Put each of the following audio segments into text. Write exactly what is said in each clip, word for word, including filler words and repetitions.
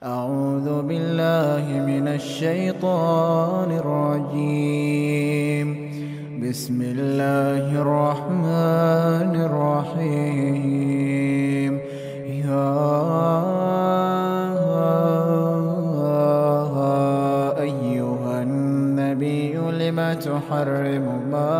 أعوذ بالله من الشيطان الرجيم. بسم الله الرحمن الرحيم. يا أيها النبي لم تحرم ما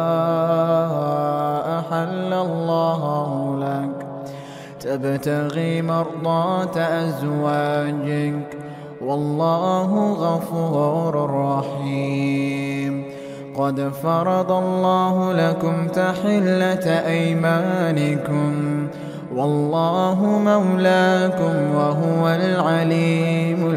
أحل الله لك تبتغي مرضات أزواجك والله غفور رحيم. قد فرض الله لكم تحلة أيمانكم والله مولاكم وهو العليم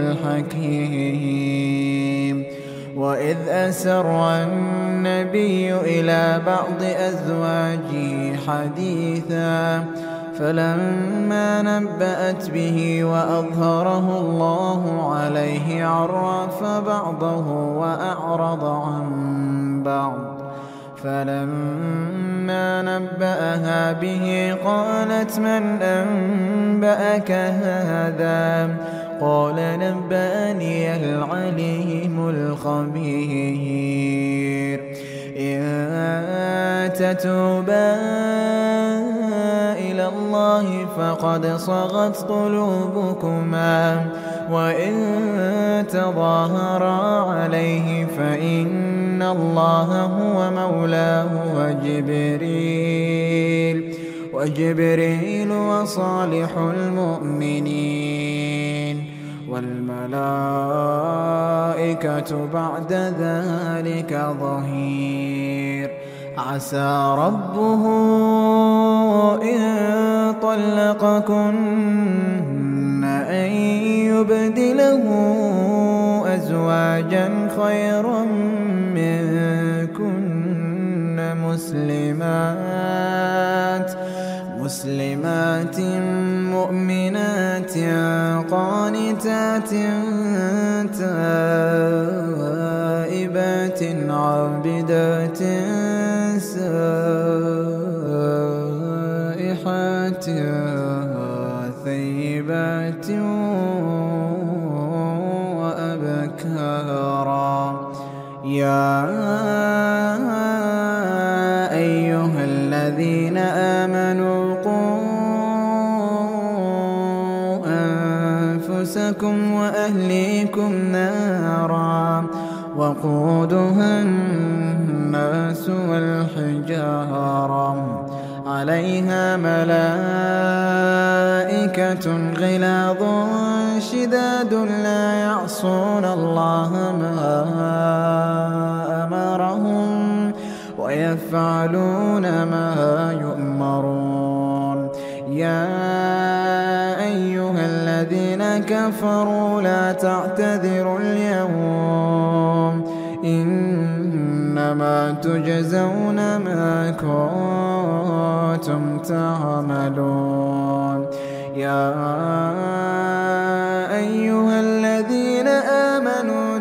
الحكيم. وإذ أسر النبي إلى بعض أزواجه حديثا فلما نبأت به وأظهره الله عليه عرف بعضه وأعرض عن بعض. فلما نبأها به قالت من أنبأك هذا؟ قال نبأني العليم الخبير. إن تتوبا إلى الله فقد صغت قلوبكما وإن تظاهرا عليه فإن الله هو مولاه وجبريل وجبريل وصالح المؤمنين والملائكة بعد ذلك ظهير. عسى ربه إن طلقكن أن يبدله أزواجا خيرا منكن مسلمات مسلمات مؤمنات قانتات تائبات عابدات سائحات ثيبات وأبكارا. يا أيها الذين آمنوا قوا أنفسكم وأهليكم نارا وقودها الناس والحجارة عليها ملائكة غلاظ شداد لا يعصون الله ما أمرهم ويفعلون ما يؤمرون. يا أيها الذين كفروا لا تعتذروا اليوم إنما تجزون ما كنتم تعملون. يا أيها الذين آمنوا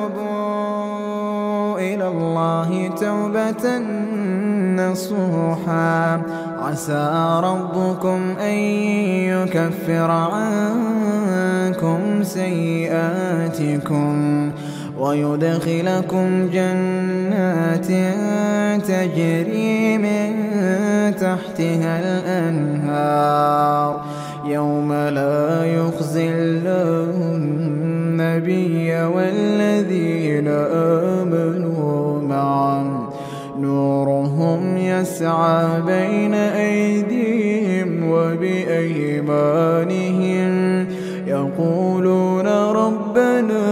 توبوا إلى الله توبة نصوحا عسى ربكم أن يكفر عنكم سيئاتكم ويدخلكم جنات تجري من تحتها الأنهار يوم لا يخزي الله النبي والذين آمنوا معه نورهم يسعى بين أيديهم وبأيمانهم يقولون ربنا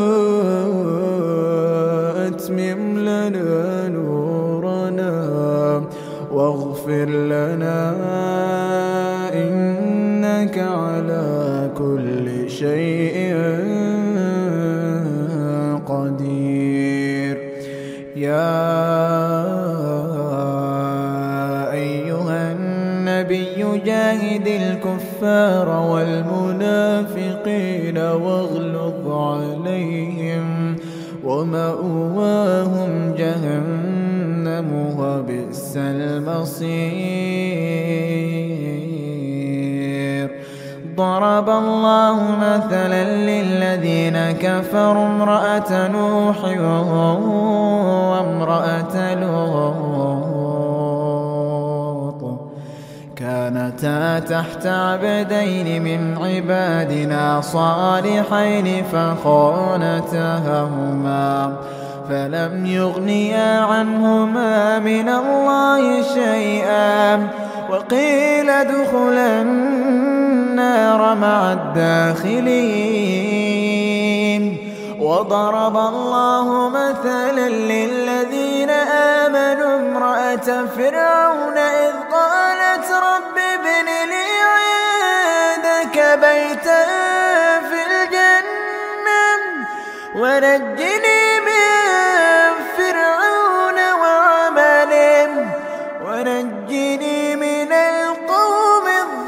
أتمم لنا نورنا واغفر لنا إنك على كل شيء قدير. يا أيها النبي جاهد الكفار والمنافقين واغلظ عليهم ومأواهم جهنم وبئس المصير. ضرب الله مثلا للذين كفروا امرأة نوح وامرأة لوط كانتا تحت عبدين من عبادنا صالحين فخانتاهما فلم يغنيا عنهما من الله شيئا وقيل ادخلا النار مع الداخلين. وضرب الله مثلا للذين آمنوا امرأة فرعون إذ قالت رب ابن لي عندك بيتا في الجنة ونجني من فرعون وعمله ونجني من القوم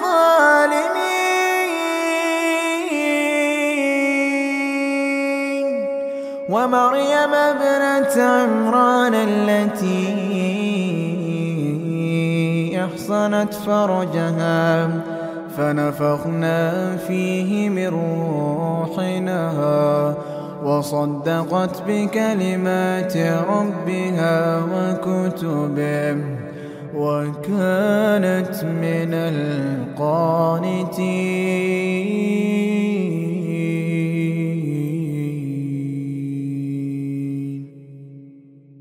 الظالمين. ومريم ابنة عمران التي أحصنت فرجها فنفخنا فيه من روحنا وصدقت بكلمات ربها وكتبه وكانت من القانتين.